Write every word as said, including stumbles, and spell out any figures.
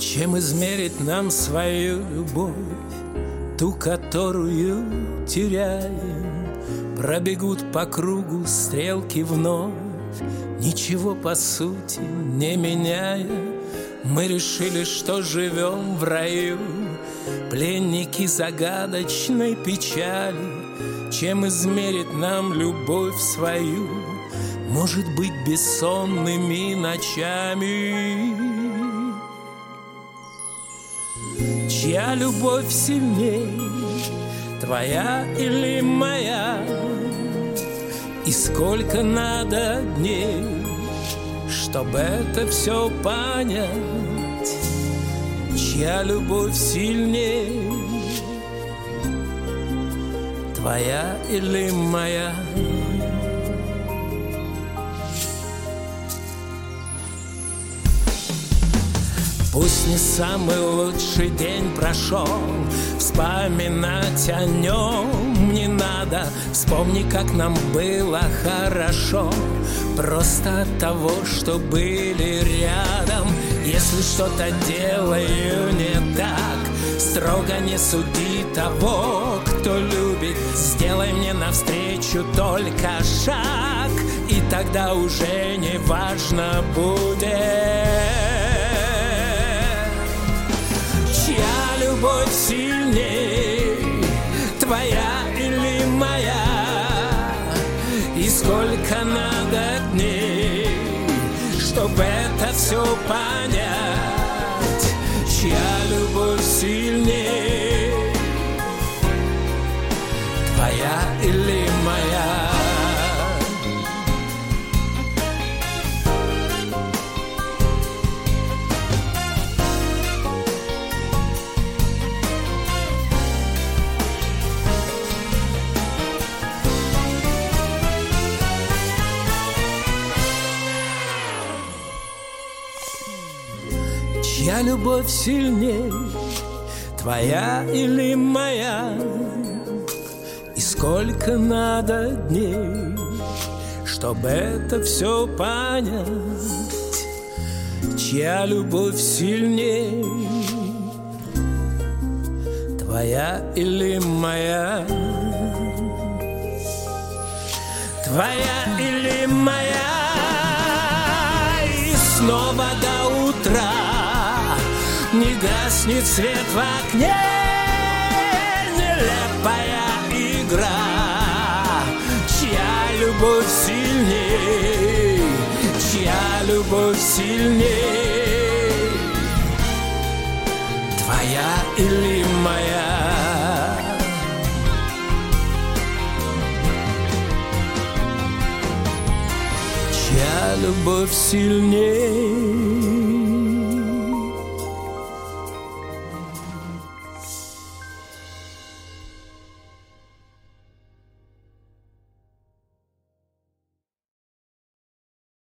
Чем измерить нам свою любовь, ту, которую теряем? Пробегут по кругу стрелки вновь, ничего по сути не меняя. Мы решили, что живем в раю, пленники загадочной печали. Чем измерить нам любовь свою? Может быть, бессонными ночами. Чья любовь сильней, твоя или моя? И сколько надо дней, чтобы это все понять? Чья любовь сильней, твоя или моя? Пусть не самый лучший день прошел, вспоминать о нем не надо. Вспомни, как нам было хорошо, просто от того, что были рядом. Если что-то делаю не так, строго не суди того, кто любит. Сделай мне навстречу только шаг, и тогда уже не важно будет. Чья любовь сильней, твоя или моя? И сколько надо дней, чтобы это все понять? Чья любовь сильней, твоя или моя? Чья любовь сильней, твоя или моя? И сколько надо дней, чтобы это все понять? Чья любовь сильней, твоя или моя? Твоя или моя? И снова до утра не гаснет свет в окне, нелепая игра. Чья любовь сильней, чья любовь сильней, твоя или моя? Чья любовь сильней,